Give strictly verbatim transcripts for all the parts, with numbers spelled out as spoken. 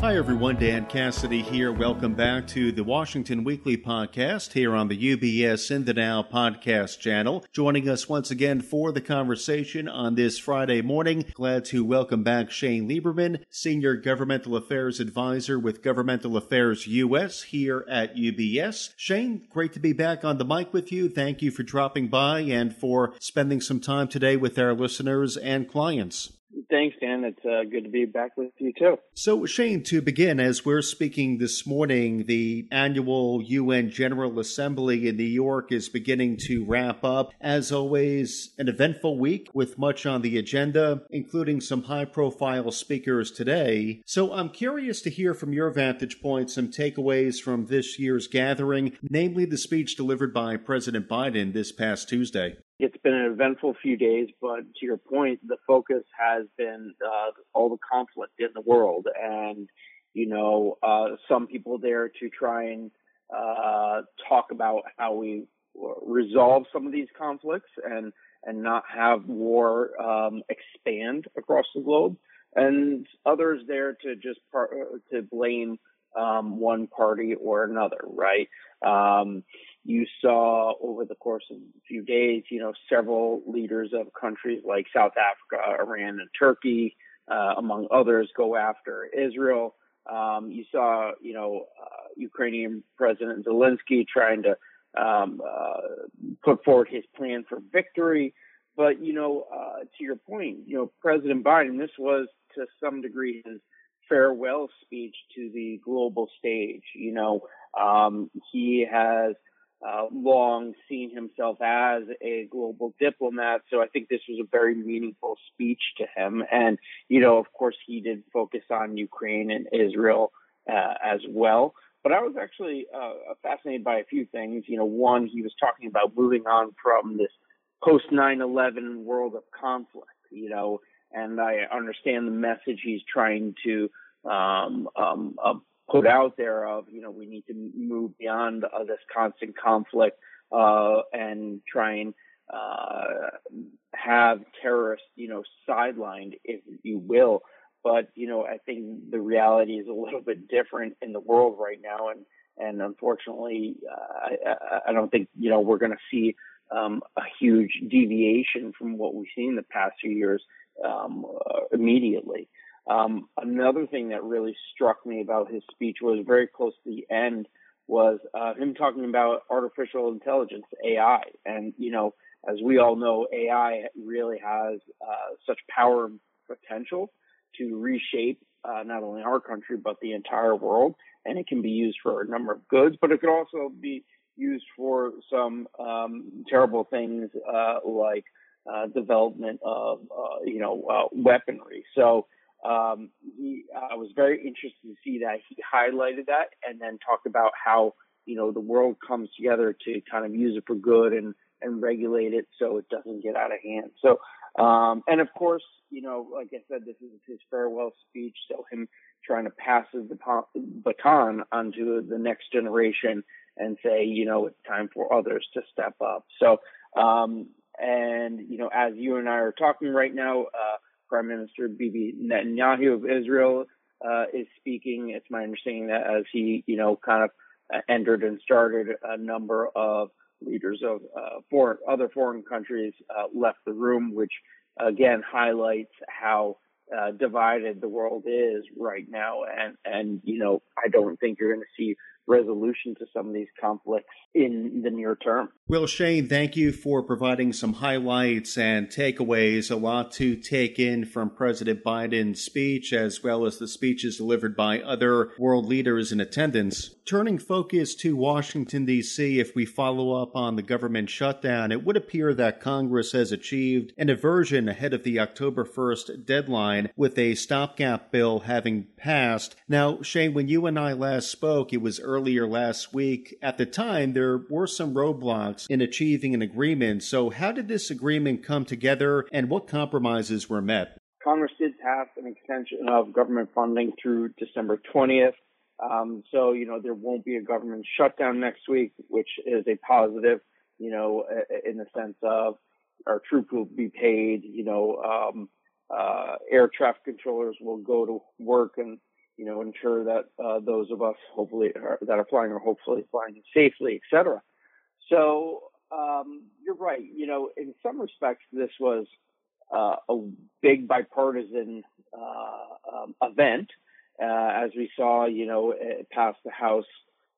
Hi everyone, Dan Cassidy here. Welcome back to the Washington Weekly Podcast here on the U B S In the Now podcast channel. Joining us once again for the conversation on this Friday morning, glad to welcome back Shane Lieberman, Senior Governmental Affairs Advisor with Governmental Affairs U S here at U B S. Shane, great to be back on the mic with you. Thank you for dropping by and for spending some time today with our listeners and clients. Thanks, Dan. It's uh, good to be back with you, too. So, Shane, to begin, as we're speaking this morning, the annual U N General Assembly in New York is beginning to wrap up. As always, an eventful week with much on the agenda, including some high-profile speakers today. So I'm curious to hear from your vantage point some takeaways from this year's gathering, namely the speech delivered by President Biden this past Tuesday. It's been an eventful few days, but to your point, the focus has been uh, all the conflict in the world. And, you know, uh, some people there to try and uh, talk about how we resolve some of these conflicts and, and not have war um, expand across the globe. And others there to just par- to blame um, one party or another, right? Um, you saw over the course of a few days, you know, several leaders of countries like South Africa, Iran, and Turkey, uh, among others, go after Israel. Um, you saw, you know, uh, Ukrainian President Zelensky trying to um, uh, put forward his plan for victory. But, you know, uh, to your point, you know, President Biden, this was to some degree his farewell speech to the global stage. You know, um, he has uh, long seen himself as a global diplomat, so I think this was a very meaningful speech to him. And, you know, of course, he did focus on Ukraine and Israel uh, as well. But I was actually uh, fascinated by a few things. You know, one, he was talking about moving on from this post nine eleven world of conflict, you know, and I understand the message he's trying to um, um, uh, put out there of, you know, we need to move beyond uh, this constant conflict uh, and try and uh, have terrorists, you know, sidelined, if you will. But, you know, I think the reality is a little bit different in the world right now. And, and unfortunately, uh, I, I don't think, you know, we're going to see um, a huge deviation from what we've seen in the past few years um, uh, immediately. Um, another thing that really struck me about his speech was very close to the end was uh, him talking about artificial intelligence, A I. And, you know, as we all know, A I really has uh, such power and potential to reshape uh, not only our country, but the entire world. And it can be used for a number of goods, but it could also be used for some um, terrible things uh, like uh, development of, uh, you know, uh, weaponry. So, Um, he, I was very interested to see that he highlighted that and then talked about how, you know, the world comes together to kind of use it for good and, and regulate it so it doesn't get out of hand. So, um, and of course, you know, like I said, this is his farewell speech. So him trying to pass his baton onto the next generation and say, you know, it's time for others to step up. So, um, and, you know, as you and I are talking right now, uh, Prime Minister Bibi Netanyahu of Israel uh, is speaking. It's my understanding that as he, you know, kind of uh, entered and started, a number of leaders of uh, foreign, other foreign countries uh, left the room, which again highlights how uh, divided the world is right now. And, and, you know, I don't think you're going to see resolution to some of these conflicts in the near term. Well, Shane, thank you for providing some highlights and takeaways. A lot to take in from President Biden's speech, as well as the speeches delivered by other world leaders in attendance. Turning focus to Washington, D C, if we follow up on the government shutdown, it would appear that Congress has achieved an aversion ahead of the October first deadline, with a stopgap bill having passed. Now, Shane, when you and I last spoke, it was earlier last week. At the time, there were some roadblocks in achieving an agreement. So how did this agreement come together and what compromises were met? Congress did pass an extension of government funding through December twentieth. Um, so, you know, there won't be a government shutdown next week, which is a positive, you know, in the sense of our troops will be paid, you know, um, uh, air traffic controllers will go to work and, you know, ensure that uh, those of us hopefully are, that are flying are hopefully flying safely, et cetera. So um, you're right. You know, in some respects, this was uh, a big bipartisan uh, um, event, uh, as we saw. You know, it passed the House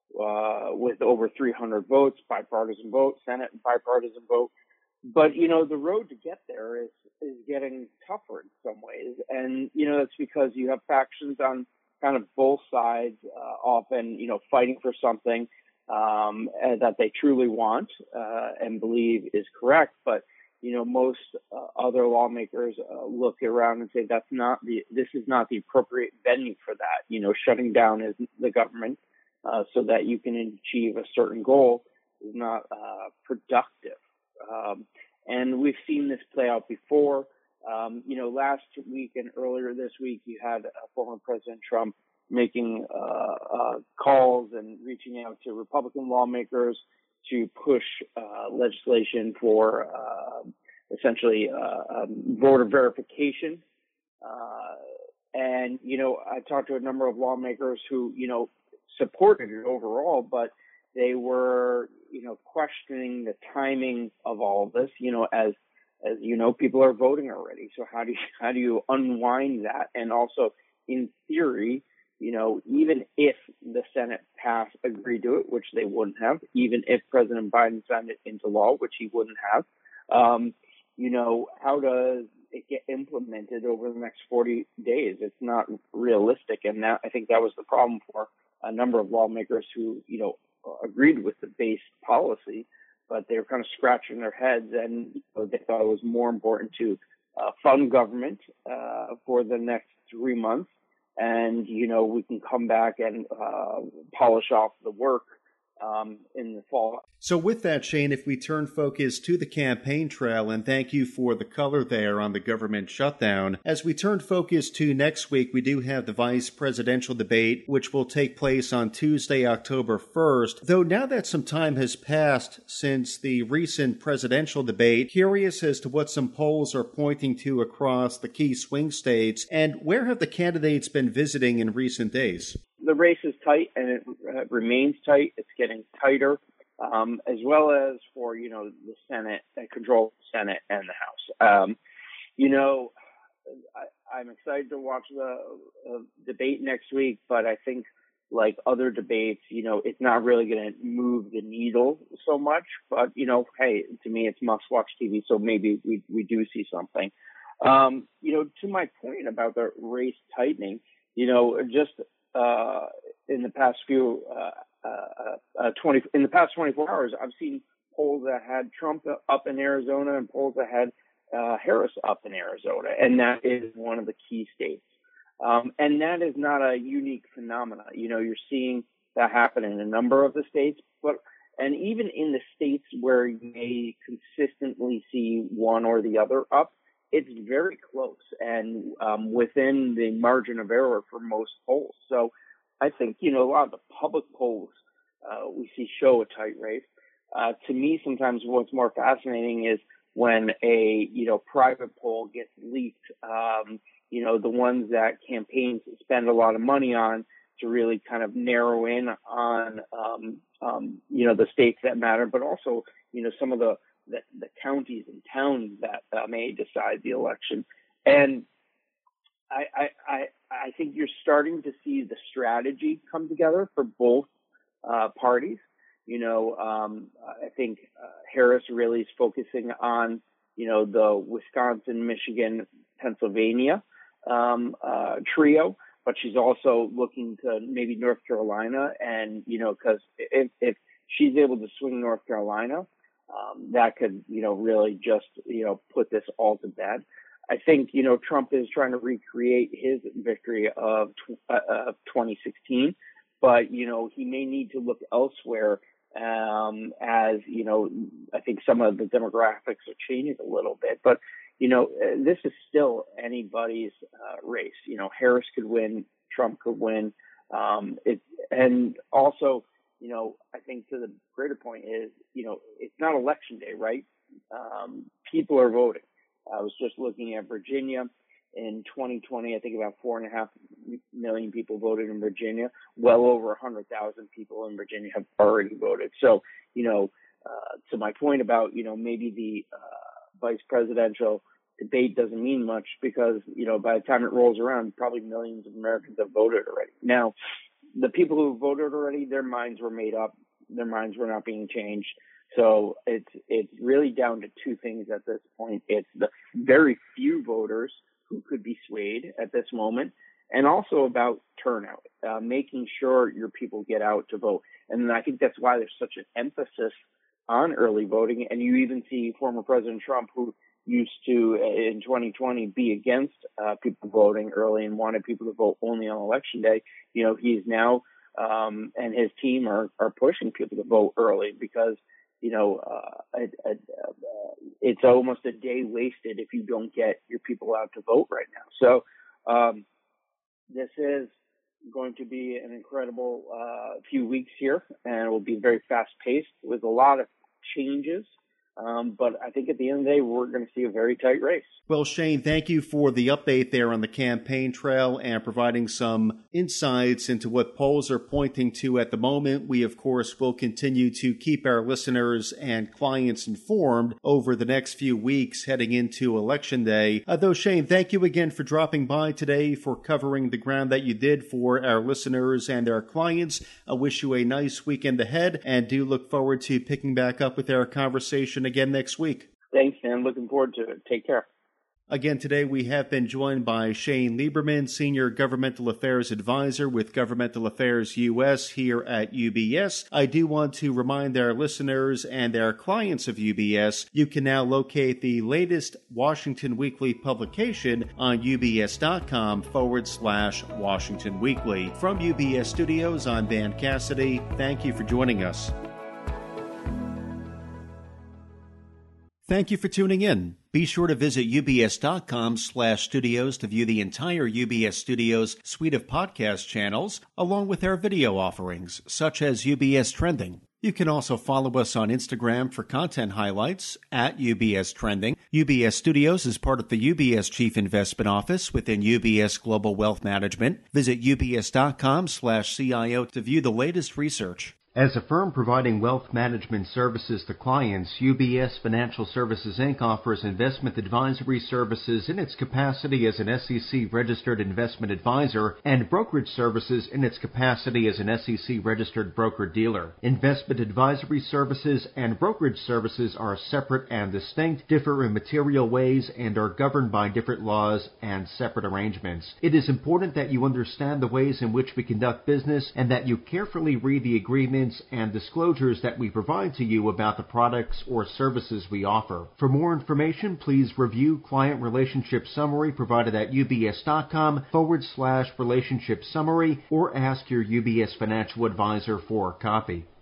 uh, with over three hundred votes, bipartisan vote, Senate bipartisan vote. But, you know, the road to get there is, is getting tougher in some ways. And, you know, that's because you have factions on kind of both sides, uh, often, you know, fighting for something um, that they truly want uh, and believe is correct. But, you know, most uh, other lawmakers uh, look around and say that's not the, this is not the appropriate venue for that. You know, shutting down is the government uh, so that you can achieve a certain goal is not uh, productive. Um, and we've seen this play out before. Um, you know, last week and earlier this week, you had uh, former President Trump making uh, uh, calls and reaching out to Republican lawmakers to push uh, legislation for uh, essentially uh, um, voter verification. Uh, and, you know, I talked to a number of lawmakers who, you know, supported it overall, but they were, you know, questioning the timing of all of this, you know, as, as you know, people are voting already. So how do you, how do you unwind that? And also, in theory, you know, even if the Senate passed, agreed to it, which they wouldn't have, even if President Biden signed it into law, which he wouldn't have, um, you know, how does it get implemented over the next forty days? It's not realistic. And that, I think that was the problem for a number of lawmakers who, you know, agreed with the base policy, but they were kind of scratching their heads, and you know, they thought it was more important to uh, fund government uh, for the next three months, and you know we can come back and uh, polish off the work um, in the fall. So with that, Shane, if we turn focus to the campaign trail, and thank you for the color there on the government shutdown, as we turn focus to next week, we do have the vice presidential debate, which will take place on Tuesday, October first. Though now that some time has passed since the recent presidential debate, curious as to what some polls are pointing to across the key swing states, and where have the candidates been visiting in recent days? The race is tight, and it uh, remains tight. It's getting tighter. Um, as well as for, you know, the Senate, uh, control the Senate and the House. Um, you know, I, I'm excited to watch the uh, debate next week, but I think like other debates, you know, it's not really going to move the needle so much. But, you know, hey, to me, it's must-watch T V, so maybe we, we do see something. Um, you know, to my point about the race tightening, you know, just uh, in the past few uh, Uh, uh, twenty in the past twenty-four hours, I've seen polls that had Trump up in Arizona and polls that had uh, Harris up in Arizona, and that is one of the key states. Um, and that is not a unique phenomenon. You know, you're seeing that happen in a number of the states, but and even in the states where you may consistently see one or the other up, it's very close and um, within the margin of error for most polls. So I think, you know, a lot of the public polls uh, we see show a tight race. Uh, to me, sometimes what's more fascinating is when a, you know, private poll gets leaked, um, you know, the ones that campaigns spend a lot of money on to really kind of narrow in on, um, um, you know, the states that matter, but also, you know, some of the, the, the counties and towns that uh, may decide the election. And I, I, I, I think you're starting to see the strategy come together for both uh, parties. You know, um, I think uh, Harris really is focusing on, you know, the Wisconsin, Michigan, Pennsylvania um, uh, trio, but she's also looking to maybe North Carolina. And, you know, because if, if she's able to swing North Carolina, um, that could, you know, really just, you know, put this all to bed. I think, you know, Trump is trying to recreate his victory of uh, twenty sixteen, but, you know, he may need to look elsewhere um, as, you know, I think some of the demographics are changing a little bit. But, you know, this is still anybody's uh, race. You know, Harris could win, Trump could win. Um, it, and also, you know, I think to the greater point is, you know, it's not election day, right? Um, people are voting. I was just looking at Virginia In twenty twenty, I think about four and a half million people voted in Virginia. Well over a hundred thousand people in Virginia have already voted. So, you know, uh, to my point about, you know, maybe the uh, vice presidential debate doesn't mean much because, you know, by the time it rolls around, probably millions of Americans have voted already. Now, the people who voted already, their minds were made up. Their minds were not being changed. So it's it's really down to two things at this point. It's the very few voters who could be swayed at this moment, and also about turnout, uh, making sure your people get out to vote. And I think that's why there's such an emphasis on early voting. And you even see former President Trump, who used to, in twenty twenty, be against uh, people voting early and wanted people to vote only on election day. You know, he's now, um, and his team are, are pushing people to vote early because, you know, uh, it, it, uh, it's almost a day wasted if you don't get your people out to vote right now. So um, this is going to be an incredible uh, few weeks here, and it will be very fast-paced with a lot of changes. Um, but I think at the end of the day, we're going to see a very tight race. Well, Shane, thank you for the update there on the campaign trail and providing some insights into what polls are pointing to at the moment. We, of course, will continue to keep our listeners and clients informed over the next few weeks heading into Election Day. Uh, though, Shane, thank you again for dropping by today, for covering the ground that you did for our listeners and our clients. I wish you a nice weekend ahead and do look forward to picking back up with our conversation again next week. Thanks, man. Looking forward to it. Take care. Again, today we have been joined by Shane Lieberman, Senior Governmental Affairs Advisor with Governmental Affairs U S here at U B S. I do want to remind our listeners and our clients of U B S, you can now locate the latest Washington Weekly publication on ubs.com forward slash Washington Weekly. From U B S Studios, I'm Van Cassidy. Thank you for joining us. Thank you for tuning in. Be sure to visit ubs.com slash studios to view the entire U B S Studios suite of podcast channels, along with our video offerings, such as U B S Trending. You can also follow us on Instagram for content highlights at U B S Trending. U B S Studios is part of the U B S Chief Investment Office within U B S Global Wealth Management. Visit ubs.com slash CIO to view the latest research. As a firm providing wealth management services to clients, U B S Financial Services, Incorporated offers investment advisory services in its capacity as an S E C-registered investment advisor and brokerage services in its capacity as an S E C-registered broker-dealer. Investment advisory services and brokerage services are separate and distinct, differ in material ways, and are governed by different laws and separate arrangements. It is important that you understand the ways in which we conduct business and that you carefully read the agreements and disclosures that we provide to you about the products or services we offer. For more information, please review Client Relationship Summary provided at ubs.com forward slash relationship summary or ask your U B S financial advisor for a copy.